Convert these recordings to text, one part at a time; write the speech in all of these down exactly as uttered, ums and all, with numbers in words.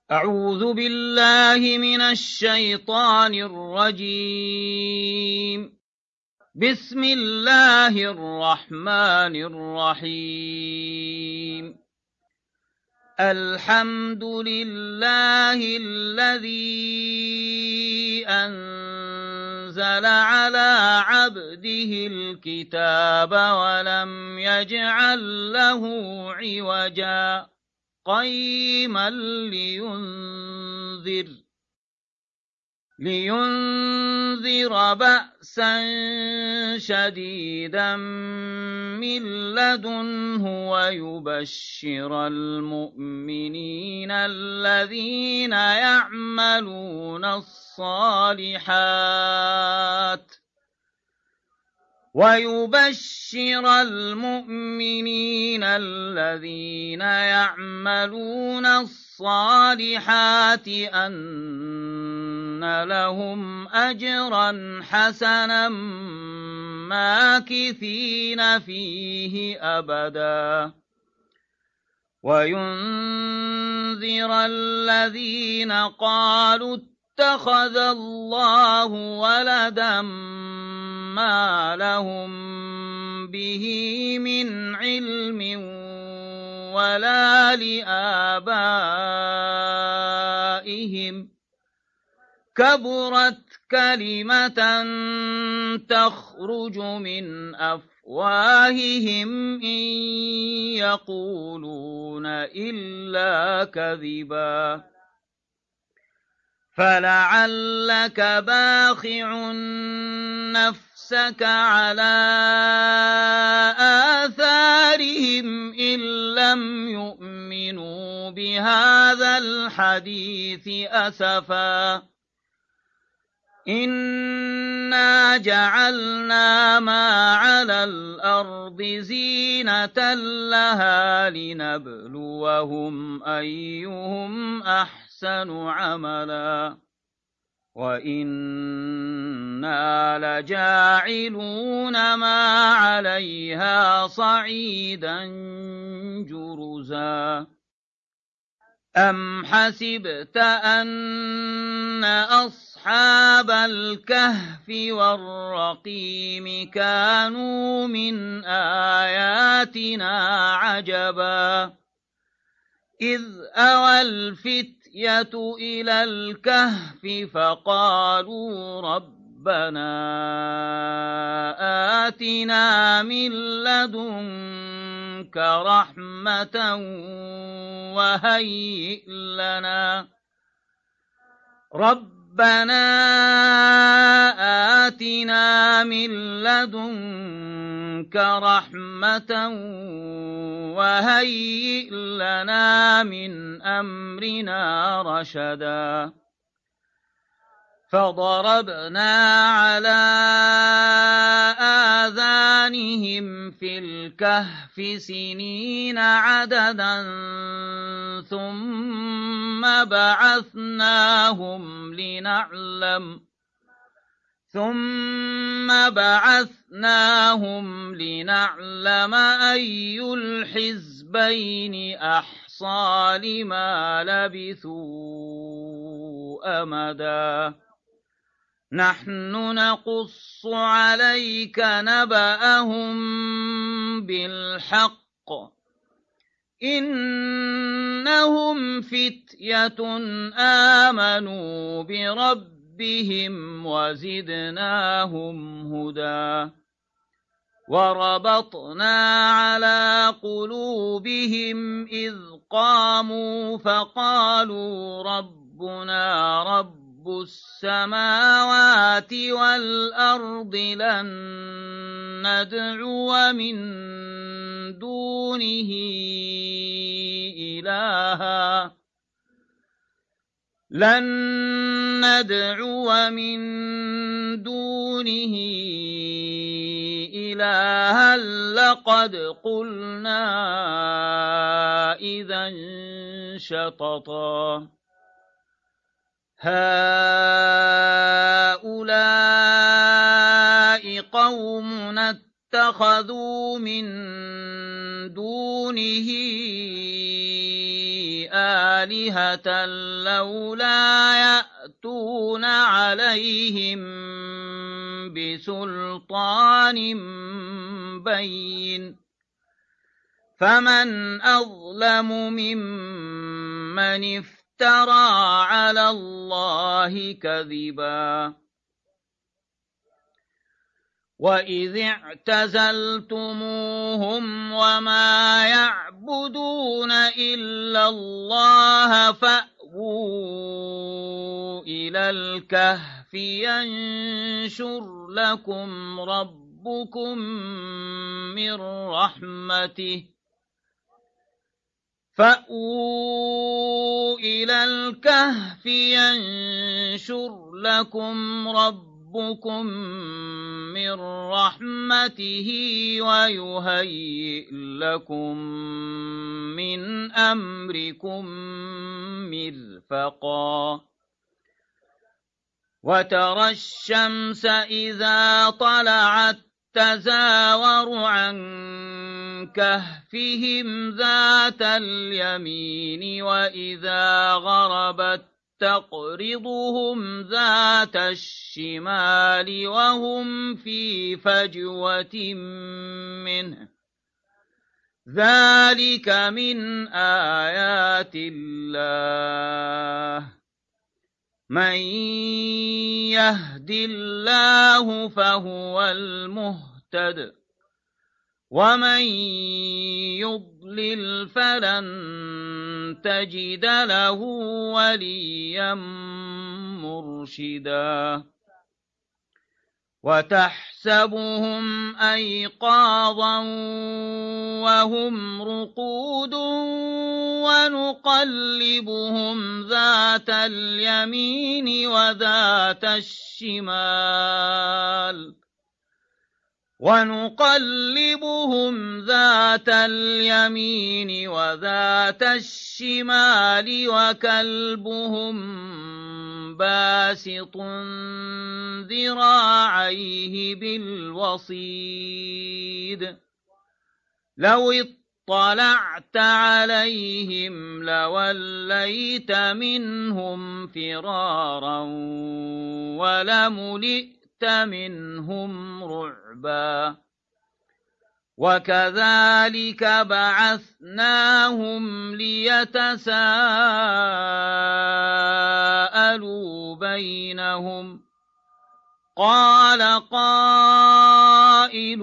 أعوذ بالله من الشيطان الرجيم. بسم الله الرحمن الرحيم. الحمد لله الذي أنزل على عبده الكتاب ولم يجعل له عوجا قيما لينذر لينذر بأسا شديدا من لدنه ويبشر المؤمنين الذين يعملون الصالحات ويبشر المؤمنين الذين يعملون الصالحات أن لهم أجرا حسنا ماكثين فيه أبدا وينذر الذين قالوا اتخذ الله ولدا ما لهم به من علم ولا لآبائهم كبرت كلمة تخرج من أفواههم إن يقولون إلا كذبا فلعلك باخع نفسك على آثارهم إن لم يؤمنوا بهذا الحديث أسفا إنا جعلنا ما على الأرض زينة لها لنبلوهم أيهم أحسن أحسن عملا وإنا لجاعلون ما عليها صعيدا جرزا أم حسبت أن أصحاب الكهف والرقيم كانوا من آياتنا عجبا إذ أوى الفتية إلى الكهف فقالوا ربنا آتنا من لدنك رحمة وهيئ لنا ربنا آتنا من لدنك رحمة وهيئ لنا من أمرنا رشدا فضربنا على آذانهم في الكهف سنين عددا ثم بعثناهم لنعلم ثم بعثناهم لنعلم أي الحزبين أحصى لما لبثوا أمدا نحن نقص عليك نبأهم بالحق إنهم فتية آمنوا بربهم بهم وزدناهم هدى وربطنا على قلوبهم إذ قاموا فقالوا ربنا رب السماوات والأرض لن ندعو من دونه إلها لن ندعو من دونه إلها لقد قلنا إذا شططا هؤلاء قومنا اتخذوا من دونه آلهة لولا يأتون عليهم بسلطان بين فمن أظلم ممن افترى على الله كذبا وإذ اعتزلتموهم وما يعبدون إلا الله فأووا إلى الكهف ينشر لكم ربكم من رحمته فأووا إلى الكهف ينشر لكم ربكم من رحمته ويهيئ لكم من أمركم مرفقا وترى الشمس إذا طلعت تزاور عن كهفهم ذات اليمين وإذا غربت تقرضهم ذات الشمال وهم في فجوة منه ذلك من آيات الله من يهد الله فهو المهتد ومن يضلل فلن تجد له وليا مرشدا وتحسبهم أيقاظا وهم رقود ونقلبهم ذات اليمين وذات الشمال ونقلبهم ذات اليمين وذات الشمال وكلبهم باسط ذراعيه بالوصيد لو اطلعت عليهم لوليت منهم فرارا ولملئت منهم رعبا وكذلك بعثناهم ليتساءلوا بينهم قال قائل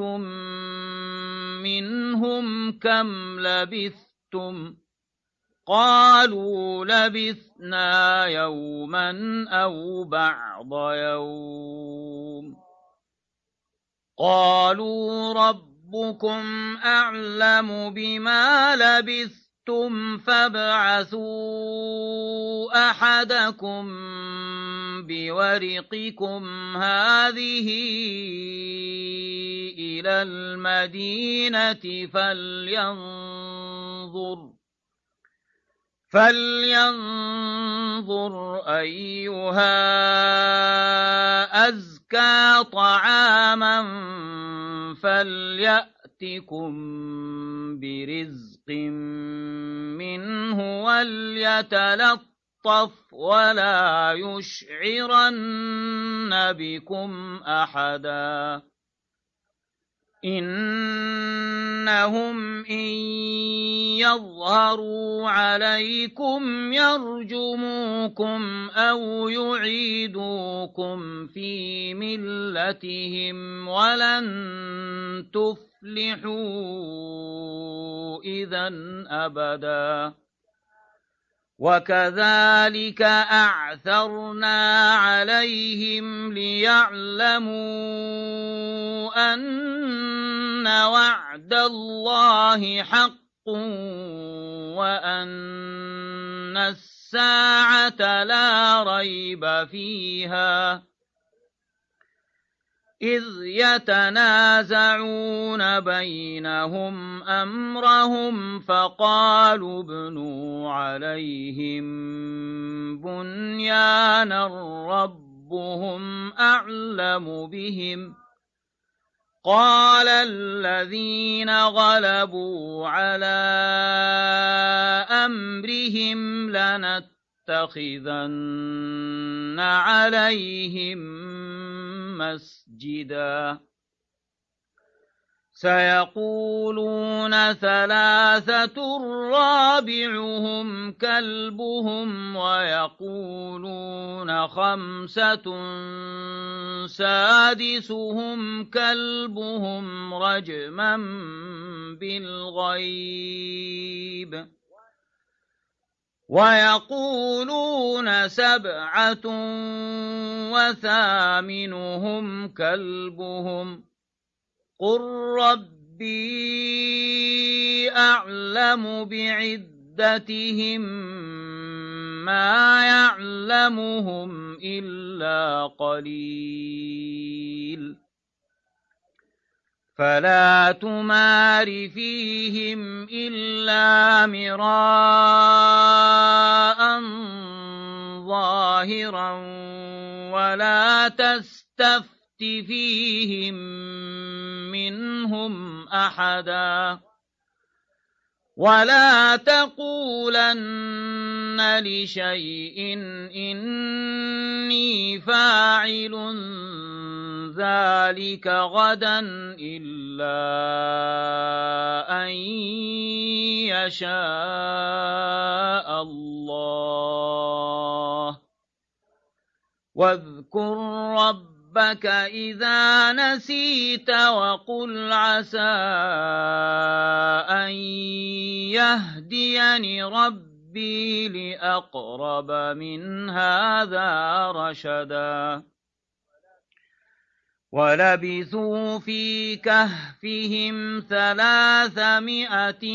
منهم كم لبثتم قالوا لبثنا يوما أو بعض يوم قالوا ربكم أعلم بما لبثتم فابعثوا أحدكم بورقكم هذه إلى المدينة فلينظر فلينظر أيها أزكى طعاما فليأتكم برزق منه وليتلطف ولا يشعرن بكم أحدا إنهم إن يظهروا عليكم يرجموكم أو يعيدوكم في ملتهم ولن تفلحوا إذا أبدا وكذلك أعثرنا عليهم ليعلموا أن وعد الله حق وأن الساعة لا ريب فيها إذ يتنازعون بينهم أمرهم فقالوا ابنوا عليهم بنيانا ربهم أعلم بهم قال الذين غلبوا على أمرهم لنتخذن عليهم مسجدا سيقولون ثلاثة رابعهم كلبهم ويقولون خمسة سادسهم كلبهم رجما بالغيب ويقولون سبعة وثامنهم كلبهم قل ربي أعلم بعدتهم ما يعلمهم إلا قليل فلا تمار فيهم إلا مراء ظاهرا ولا تستفت فيهم منهم أحدا ولا تقولن لشيء إني فاعل ذلك غدا إلا أن يشاء الله واذكر ربك ربك إذا نسيت وقل عسى أن يهديني ربي لأقرب من هذا رشدا ولبثوا في كهفهم ثلاثمائة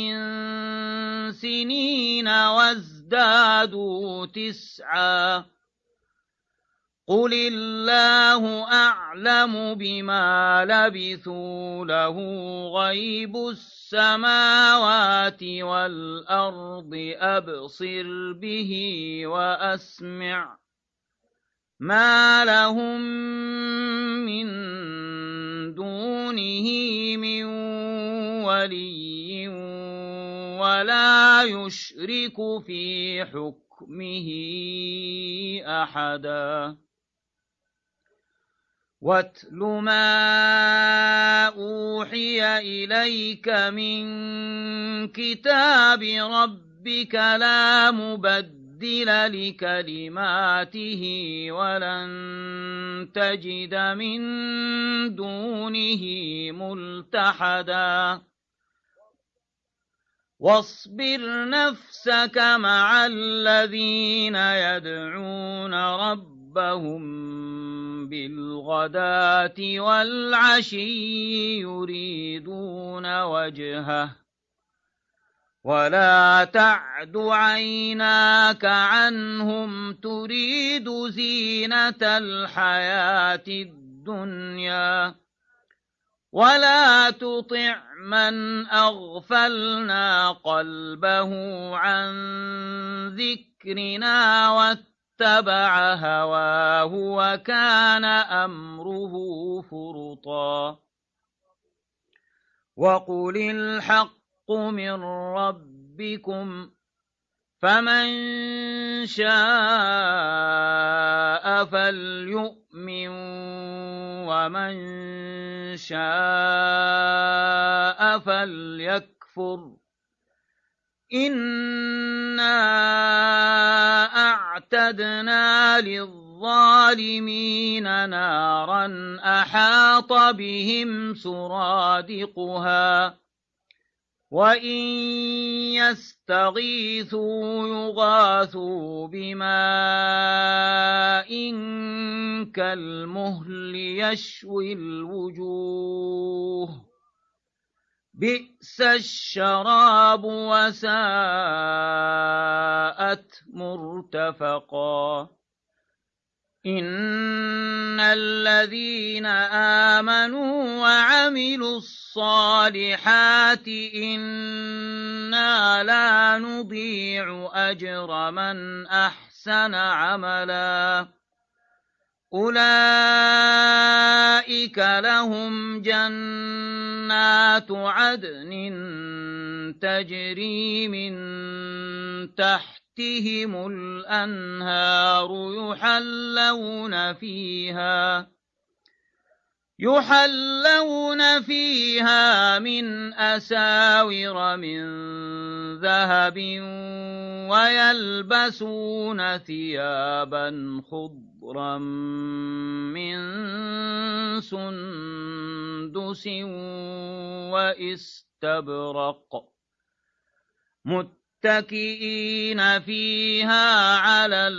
سنين وازدادوا تسعا قل الله أعلم بما لبثوا له غيب السماوات والأرض أبصر به وأسمع ما لهم من دونه من ولي ولا يشرك في حكمه أحدا واتل ما أوحي إليك من كتاب ربك لا مبدل لكلماته ولن تجد من دونه ملتحدا واصبر نفسك مع الذين يدعون ربهم بالغداة والعشي يريدون وجهه ولا تعد عيناك عنهم تريد زينة الحياة الدنيا ولا تطع من أغفلنا قلبه عن ذكرنا واتبع هواه وكان أمره فرطا وقل الحق من ربكم فمن شاء فليؤمن ومن شاء فليكفر إنا أعتدنا للظالمين نارا أحاط بهم سرادقها وإن يستغيثوا يغاثوا بماء كالمهل يشوي الوجوه بئس الشراب وساءت مرتفقا إن الذين آمنوا وعملوا الصالحات إنا لا نضيع أجر من أحسن عملا أولئك لهم جنات عدن تجري من تحتهم الأنهار يحلون فيها يحلون فيها من أساور من ذهب ويلبسون ثيابا خضرا من سندس وإستبرق متكئين فيها على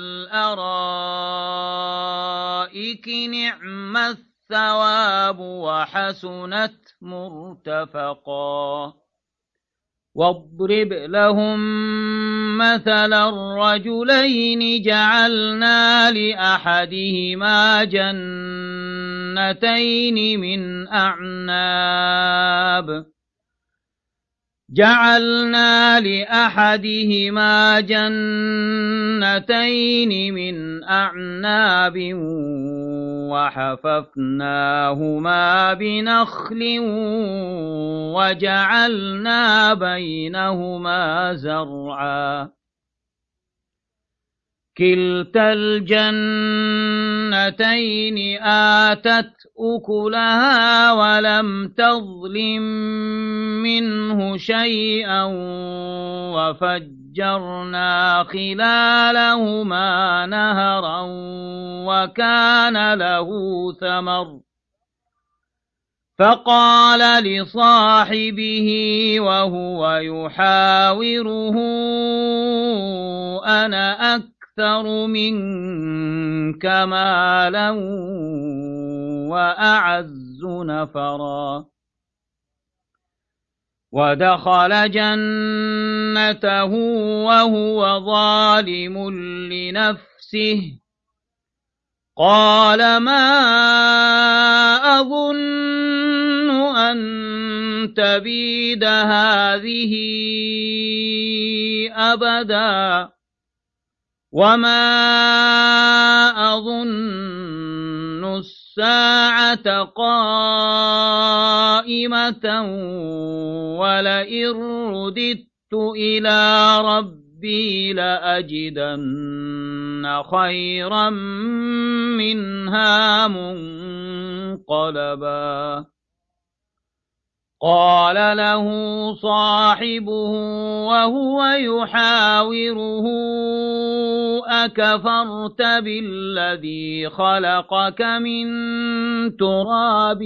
الأرائك نعم الثواب وحسنت مرتفقا واضرب لهم مثل الرجلين جعلنا لأحدهما جنتين من أعناب جعلنا لأحدهما جنتين من أعناب وحففناهما بنخل وجعلنا بينهما زرعا كلتا الجنتين آتت أكلها ولم تظلم منه شيئا وفجرنا خلالهما نهرا وكان له ثمر فقال لصاحبه وهو يحاوره أنا أكثر أكثر منك مالا وأعز نفرا ودخل جنته وهو ظالم لنفسه قال ما أظن أن تبيد هذه أبدا وما أظن الساعة قائمة ولئن رددت إلى ربي لأجدن خيرا منها منقلبا قال له صاحبه وهو يحاوره أكفرت بالذي خلقك من تراب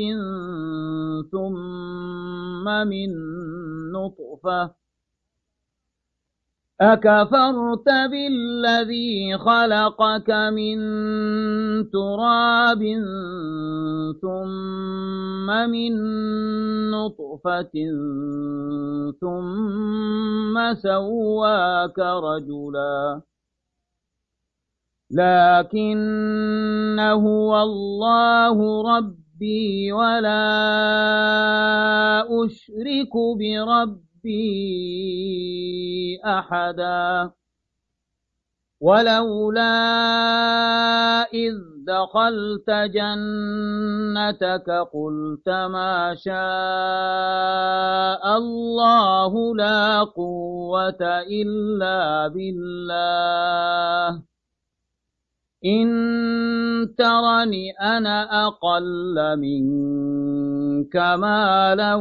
ثم من نطفة أكفرت بالذي خلقك من تراب ثم من نطفة ثم سواك رجلا لكن هو الله ربي ولا أشرك بربي أحدا ولولا إذ دخلت جنتك قلت ما شاء الله لا قوة إلا بالله إن ترني أنا أقل منك مالا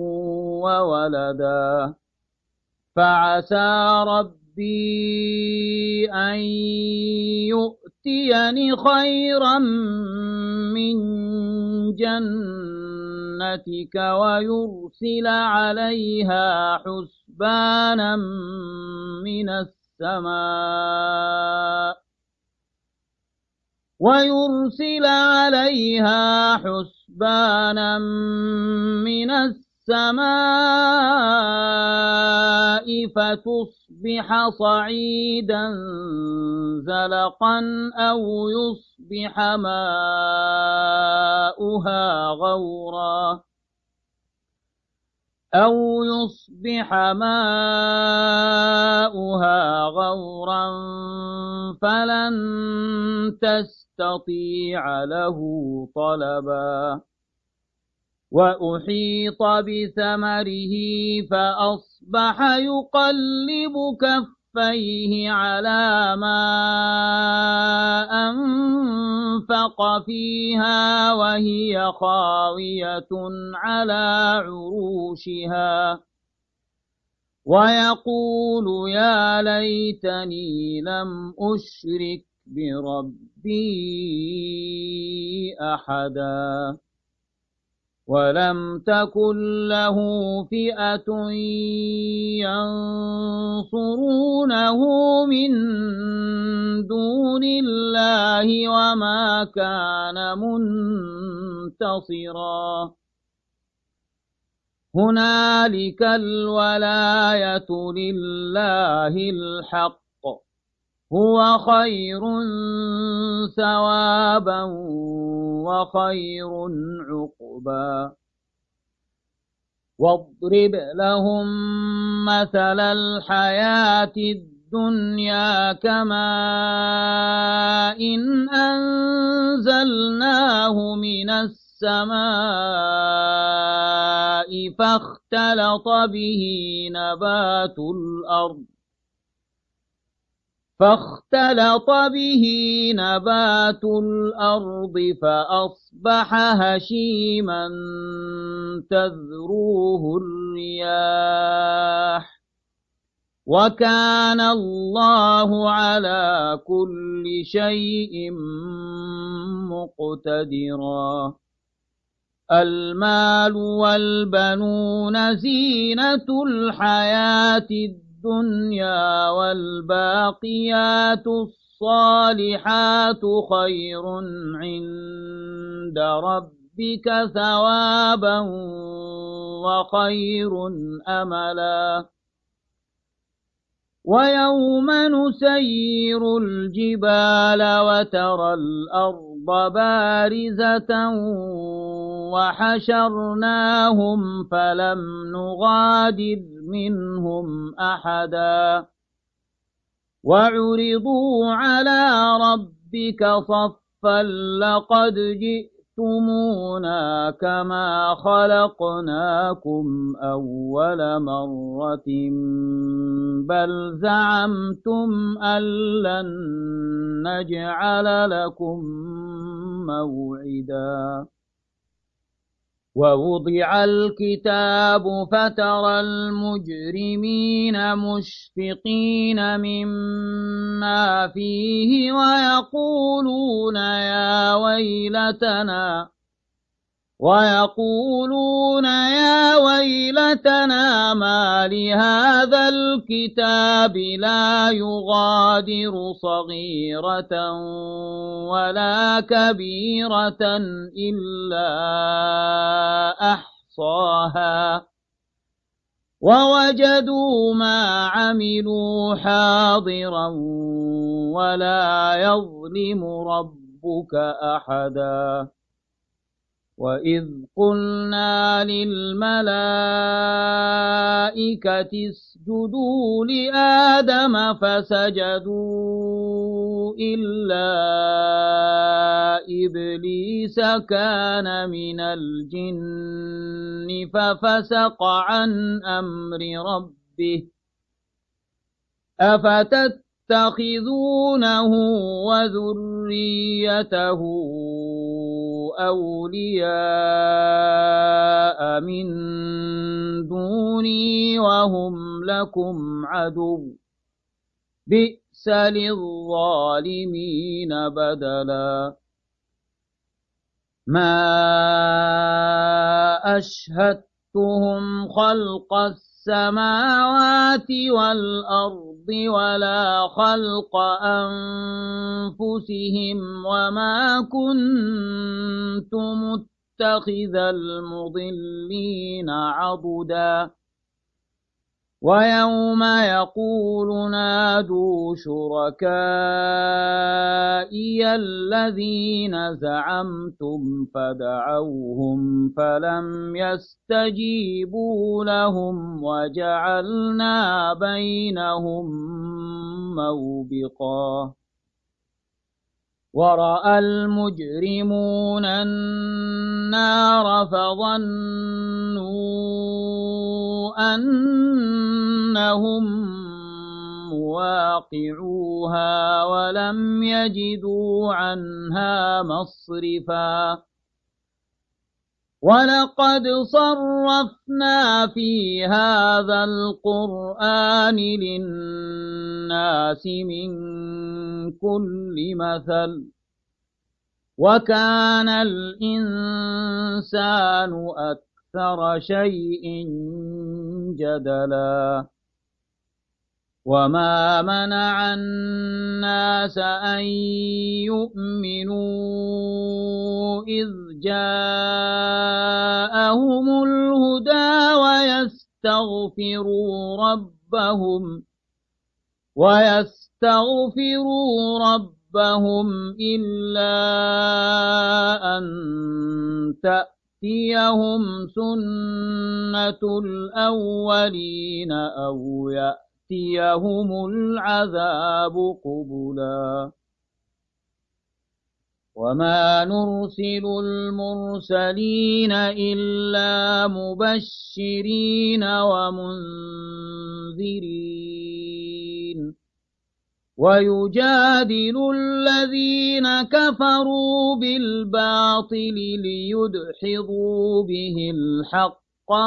وولدا فعسى ربي أن يؤتيني خيرا من جنتك ويرسل عليها حسبانا من السماء ويرسل عليها حسبانا من السماء فتصبح صعيدا زلقا أو يصبح ماؤها غورا أو يصبح ماؤها غورا فلن تستطيع له طلبا وأحيط بثمره فأصبح يقلب كفيه على ما أنفق فيها وهي خاوية على عروشها ويقول يا ليتني لم أشرك بربي أحدا ولم تكن له فئة ينصرونه من دون الله وما كان منتصرا هنالك الولاية لله الحق هو خير ثوابا وخير عقبا واضرب لهم مثل الحياة الدنيا كماء إن أنزلناه من السماء فاختلط به نبات الأرض فاختلط به نبات الأرض فأصبح هشيما تذروه الرياح وكان الله على كل شيء مقتدرا المال والبنون زينة الحياة الدنيا الدنيا والباقيات الصالحات خير عند ربك ثوابا وخير أملا ويوم نسير الجبال وترى الأرض بارزة وحشرناهم فلم نغادر منهم أحدا وعرضوا على ربك صفا لقد جئتمونا كما خلقناكم أول مرة بل زعمتم أن لن نجعل لكم موعدا ووضع الكتاب فترى المجرمين مشفقين مما فيه ويقولون يا ويلتنا ويقولون يا ويلتنا ما لهذا الكتاب لا يغادر صغيرة ولا كبيرة إلا أحصاها ووجدوا ما عملوا حاضرا ولا يظلم ربك أحدا وإذ قلنا للملائكة اسجدوا لآدم فسجدوا إلا إبليس كان من الجن ففسق عن أمر ربه أفتتخذونه وذريته أولياء من دوني وهم لكم عدو بئس للظالمين بدلا ما أشهدتهم خلق السماوات والأرض ولا خلق أنفسهم وما كنت متخذ المضلين عضدا ويوم يقول نادوا شركائي الذين زعمتم فدعوهم فلم يستجيبوا لهم وجعلنا بينهم موبقا ورأى المجرمون النار فظنوا أنهم مواقعوها ولم يجدوا عنها مصرفا ولقد صرفنا في هذا القرآن للناس من كل مثل وكان الإنسان أكثر شيء جدلا وما منع الناس أن يؤمنوا إذ جاءهم الهدى ويستغفروا ربهم ويستغفروا ربهم إلا أن تأتيهم سنة الأولين أو يأتيهم العذاب قبلا وما نرسل المرسلين إلا مبشرين ومنذرين ويجادل الذين كفروا بالباطل ليدحضوا به الحق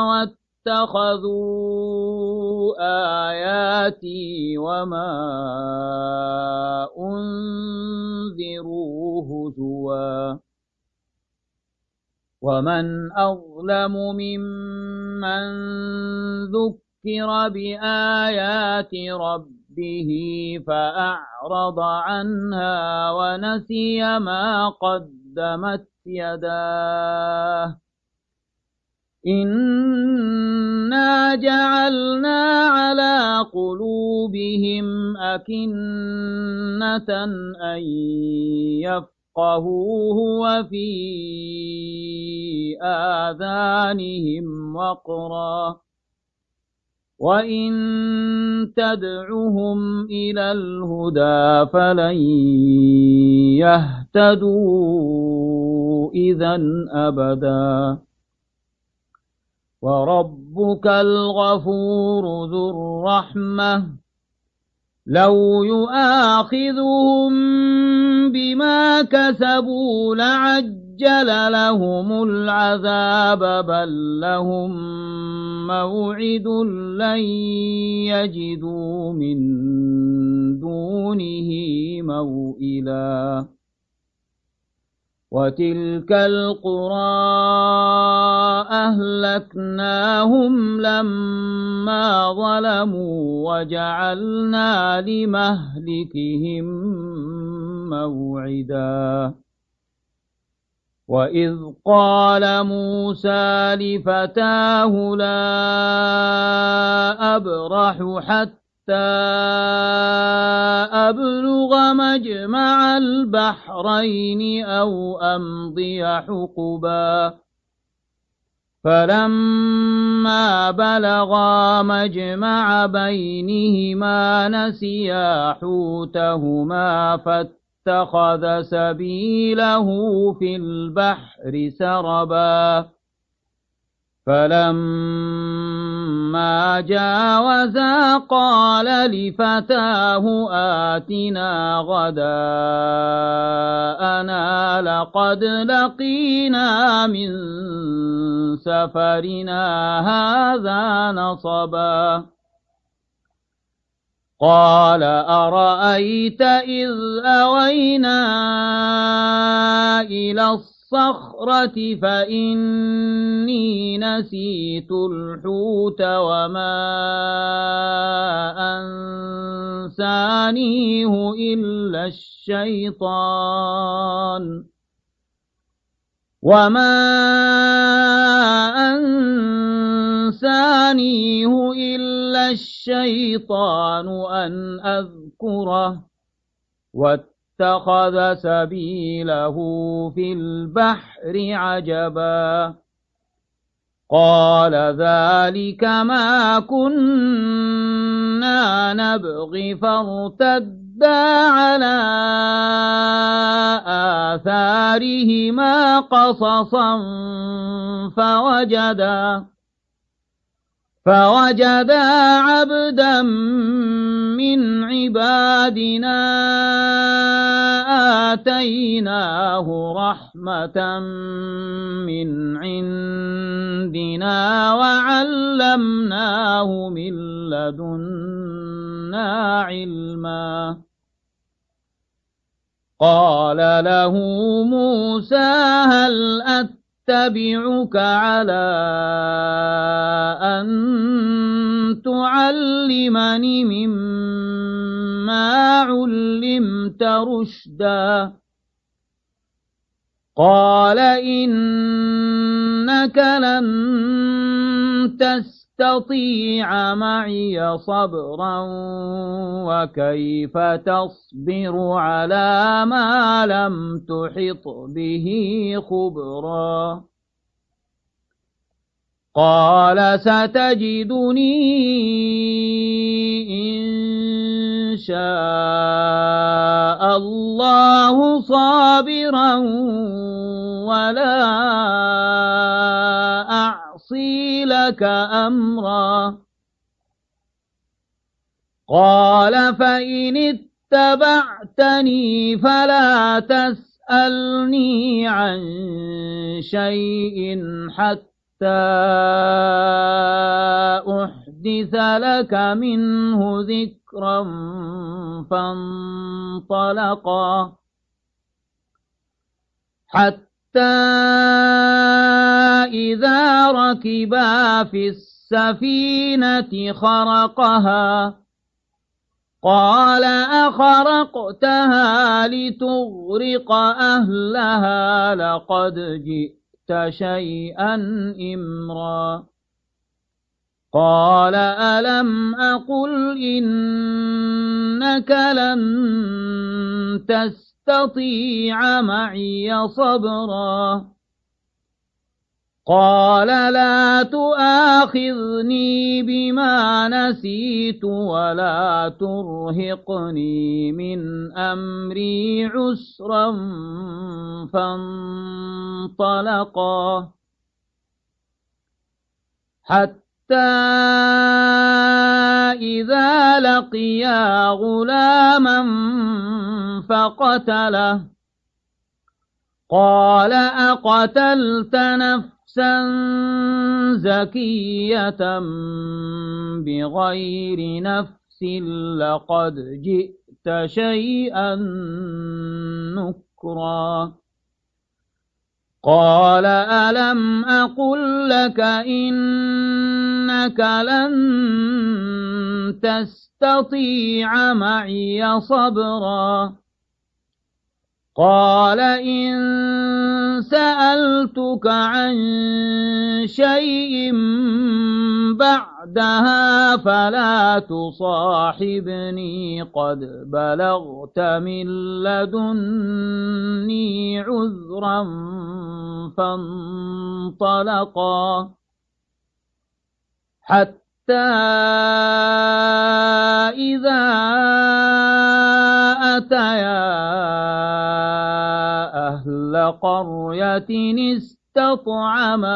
واتخذوا آياتي وما أنذروا هزوا ومن أظلم ممن ذكر بآيات ربه فأعرض عنها ونسي ما قدمت يداه إنا جعلنا على قلوبهم أكنة أن يفقهوه وفي آذانهم وقرا وإن تدعهم إلى الهدى فلن يهتدوا إذا أبدا وربك الغفور ذو الرحمة لو يؤاخذهم بما كسبوا لعجل لهم العذاب بل لهم موعد لن يجدوا من دونه موئلا وتلك القرى أهلكناهم لما ظلموا وجعلنا لمهلكهم موعدا وإذ قال موسى لفتاه لا أبرح حتى أبلغ مجمع البحرين أو أمضي حقبا فلما بلغا مجمع بينهما نسيا حوتهما فاتخذ سبيله في البحر سربا فلما جاوزا قال لفتاه آتنا غداءنا لقد لقينا من سفرنا هذا نصبا قال أرأيت إذ أوينا إلى الصخرة فإني نسيت الحوت وما أنسانيه إلا الشيطان وما أنسانيه إلا الشيطان أن أذكره واتخذ سبيله في البحر عجبا قال ذلك ما كنا نبغي فارتدا على آثارهما قصصا فوجدا فوجدا عبدا من عبادنا آتيناه رحمة من عندنا وعلمناه من لدنا علما قال له موسى هل أتبعك على أن تعلمني مما علمت رشدا قال إنك لن تستطيع معي صبرا وكيف تصبر على ما لم تحط به خبرا قال ستجدني إن شاء الله صابرا ولا أعصي لك أمرا قال فإن اتبعتني فلا تسألني عن شيء حتى أحدث لك منه ذكرا فانطلقا حتى إذا ركبا في السفينة خرقها قال أخرقتها لتغرق أهلها لقد جئت شيئا إمرا قال ألم أقل إنك لن تستطيع معي صبرا قال لا تؤاخذني بما نسيت ولا ترهقني من أمري عسرا فانطلقا حتى إذا لقيا غلاما فقتله قال أقتلت نفسا زكية بغير نفس لقد جئت شيئا نكرا قال ألم أقل لك إنك لن تستطيع معي صبرا قال إن سألتك عن شيء بعدها فلا تصاحبني قد بلغت من لدني عذرا فانطلقا حتى إذا أتيا أهل قرية استطعما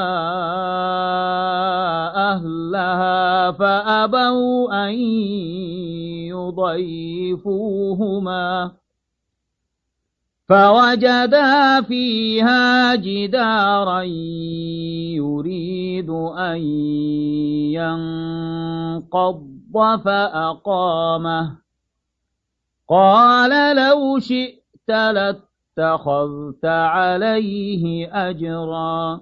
أهلها فأبوا أن يضيفوهما فوجدا فيها جدارا يريد أن ينقض فأقامه قال لو شئت لاتخذت عليه أجرا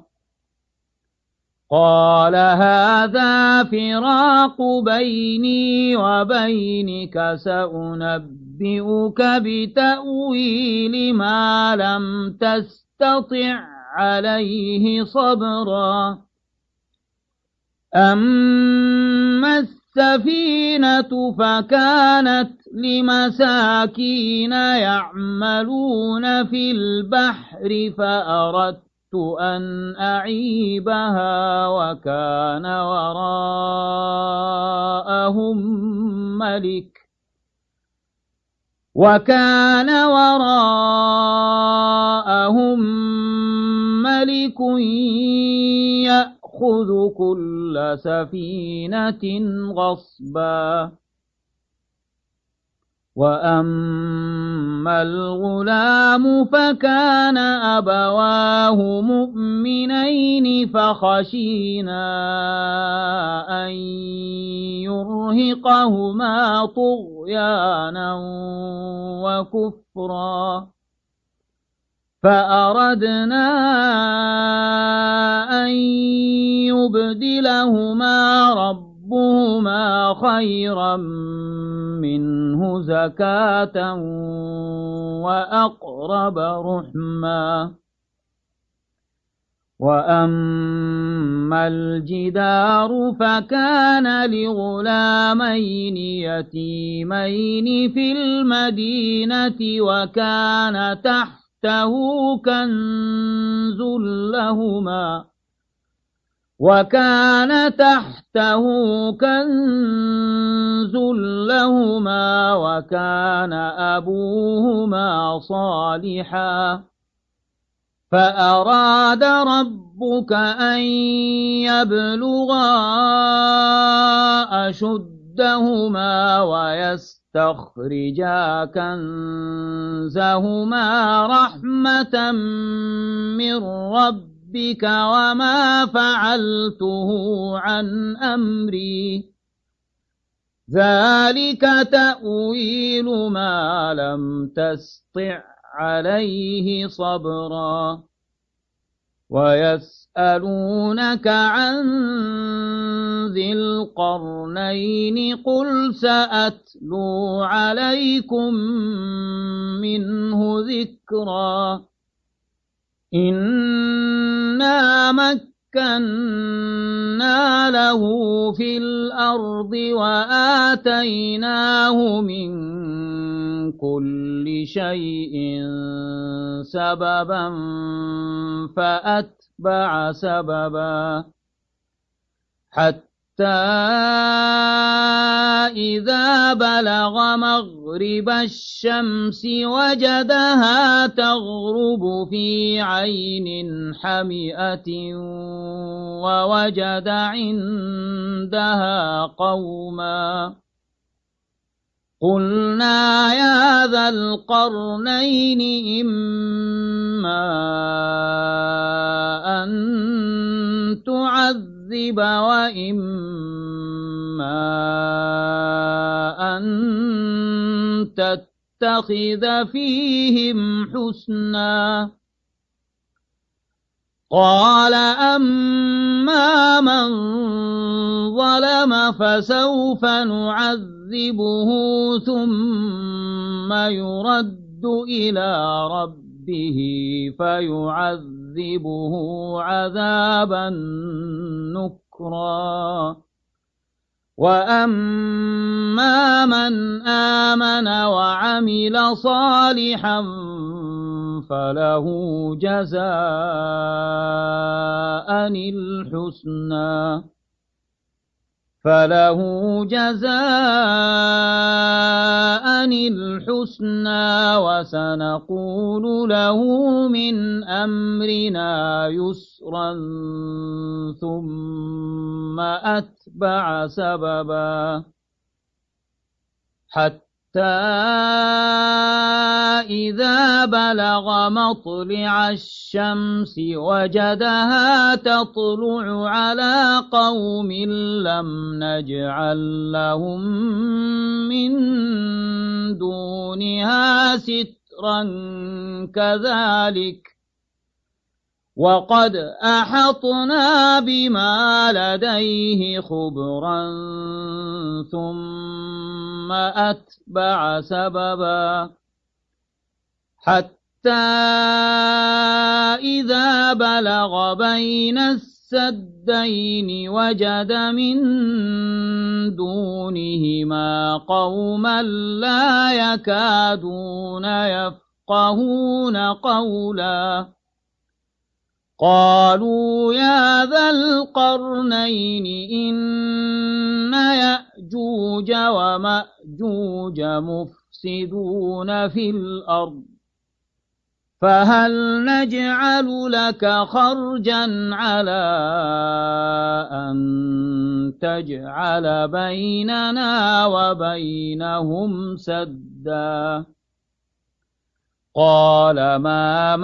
قال هذا فراق بيني وبينك سأنبئك بتأويل ما لم تستطع عليه صبرا أما السفينة فكانت لمساكين يعملون في البحر فأردت أن أعيبها وكان وراءهم ملك وكان وراءهم ملك يأخذ كل سفينة غصبا وأما الغلام فكان أبواه مؤمنين فخشينا أن يرهقهما طغيانا وكفرا فأردنا أن يبدلهما ربهما خيرا منه زكاة وأقرب رحما وأما الجدار فكان لغلامين يتيمين في المدينة وكان تحته كنز لهما وكان تحته كنز لهما وكان أبوهما صالحا فأراد ربك أن يبلغا أشدهما ويستخرجا كنزهما رحمة من ربك بك وما فعلته عن أمري ذلك تأويل ما لم تستطع عليه صبرا ويسألونك عن ذي القرنين قل سأتلو عليكم منه ذكرا إنا مكنا له في الأرض وآتيناه من كل شيء سببا فأتبع سببا حتى إذا بلغ مغرب الشمس وجدها تغرب في عين حمئة ووجد عندها قوما قلنا يا ذا القرنين إما أن تعذب وإما أن تتخذ فيهم حسنا قال أما من ظلم فسوف نعذبه ثم يرد إلى ربه فيعذبه عذابا نكرا وأما من آمن وعمل صالحا فله جزاء الحسنى فله جزاء الحسنى وسنقول له من أمرنا يسرا ثم أتبع سببا حتى إذا بلغ مطلع الشمس وجدها تطلع على قوم لم نجعل لهم من دونها سترا كذلك وقد أحطنا بما لديه خبرا ثم أتبع سببا حتى إذا بلغ بين السماء السدين وجد من دونهما قوما لا يكادون يفقهون قولا قالوا يا ذا القرنين إن يأجوج ومأجوج مفسدون في الأرض فهل نجعل لك خرجا على أن تجعل بيننا وبينهم سدا قال ما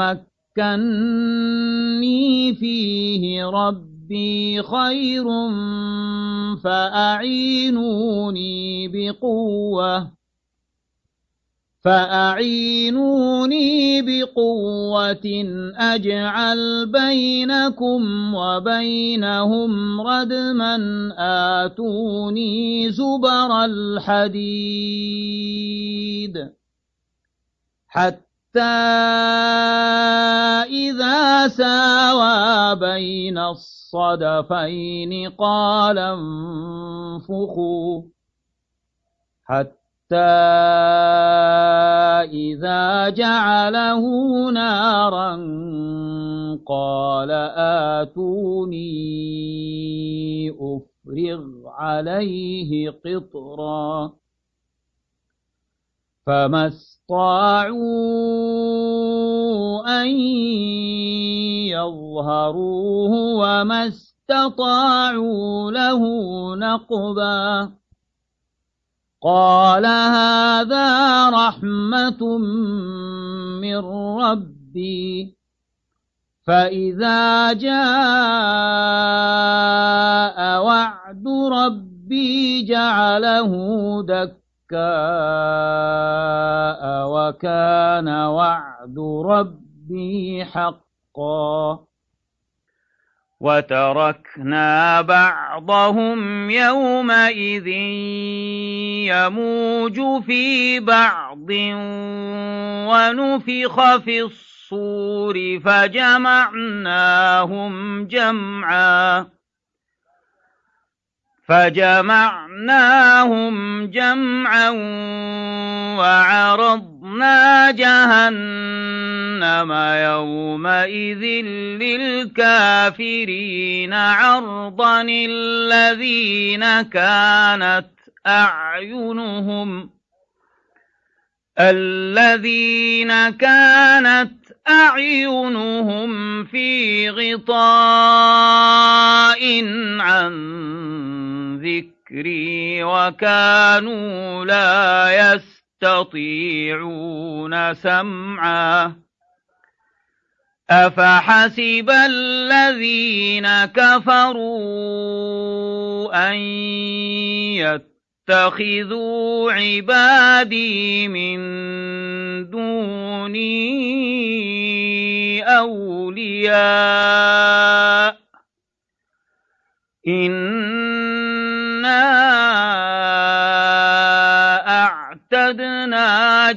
مكني فيه ربي خير فأعينوني بقوة فأعينوني بقوة أجعل بينكم وبينهم ردما آتوني زبر الحديد حتى إذا ساوى بين الصدفين قال انفخوا حتى حتى إذا جعله نارا قال آتوني أفرغ عليه قطرا فما استطاعوا أن يظهروه وما استطاعوا له نقبا قال هذا رحمة من ربي فإذا جاء وعد ربي جعله دكاء وكان وعد ربي حقا وتركنا بعضهم يومئذ يموج في بعض ونفخ في الصور فجمعناهم جمعا فجمعناهم جمعا وعرضنا جهنم يومئذ للكافرين عرضا الذين كانت أعينهم الذين كانت أعينهم في غطاء عن ذكري وكانوا لا يستطيعون سمعا أفحسب الذين كفروا أن يتخذوا عبادي من دوني أولياء إنا أعتدنا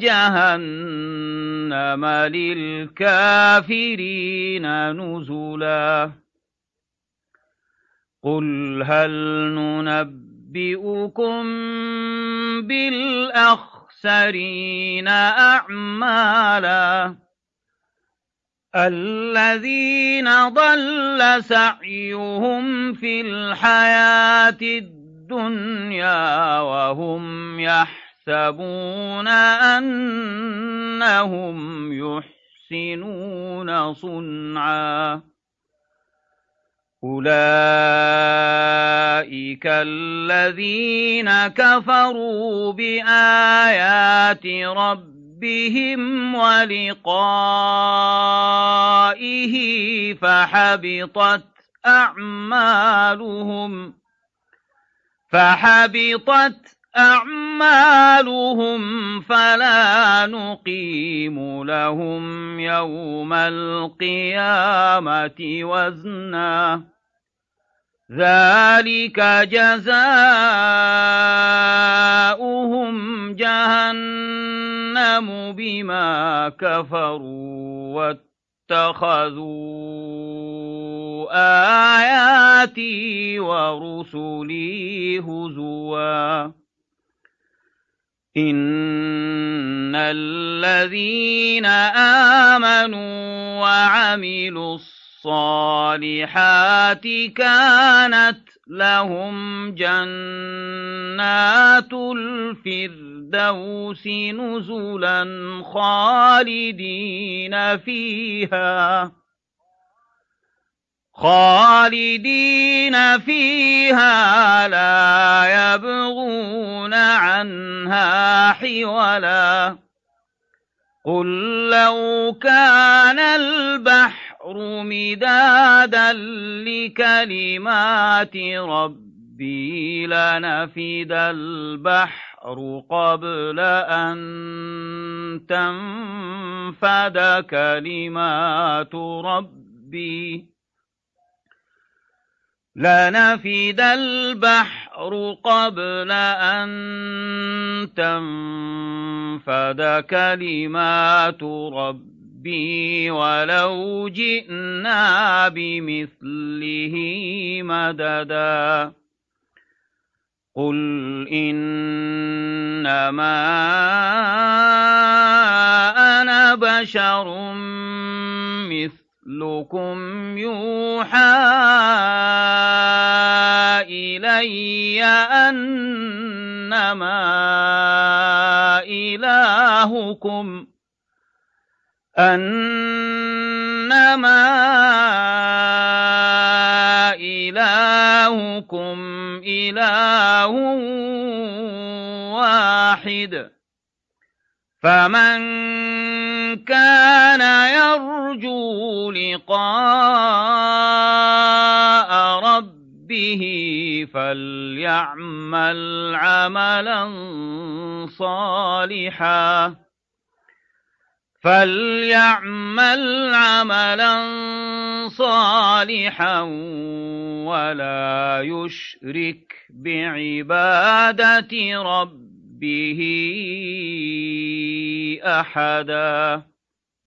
جهنم للكافرين نزلا قل هل ننبئكم بالأخسرين أعمالا الذين ضل سعيهم في الحياة الدنيا وهم يحسبون أنهم يحسنون صنعا أولئك الذين كفروا بآيات ربهم بهم ولقائه فحبطت أعمالهم فحبطت أعمالهم فلا نقيم لهم يوم القيامة وزنا ذلك جزاؤهم جهنم بما كفروا اتخذوا آياتي ورسلي هزوا إن الذين آمنوا وعملوا الصالحات كانت لهم جنات الفردوس نزلا خالدين فيها خالدين فيها لا يبغون عنها حولا قل لو كان البحر مدادا لكلمات ربي لنفد البحر قبل أن تنفد كلمات ربي لنفد البحر قبل أن تنفد كلمات ربي ولو جئنا بمثله مددا قل إنما أنا بشر مثل لكم يوحى إلي أنما إلهكم أنما إلهكم إله واحد فمن كان يرجو لقاء ربه فليعمل عملا صالحا فليعمل عملا صالحا ولا يشرك بعبادة ربه أحدا